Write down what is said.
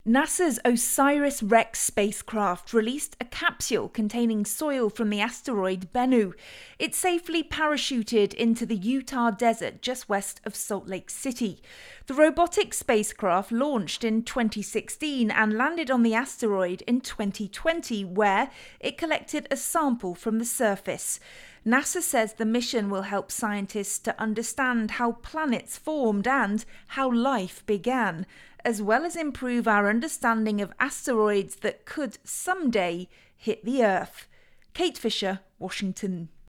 NASA's OSIRIS-REx spacecraft released a capsule containing soil from the asteroid Bennu. It safely parachuted into the Utah desert just west of Salt Lake City. The robotic spacecraft launched in 2016 and landed on the asteroid in 2020, where it collected a sample from the surface. NASA says the mission will help scientists to understand how planets formed and how life began, as well as improve our understanding of asteroids that could someday hit the Earth. Kate Fisher, Washington.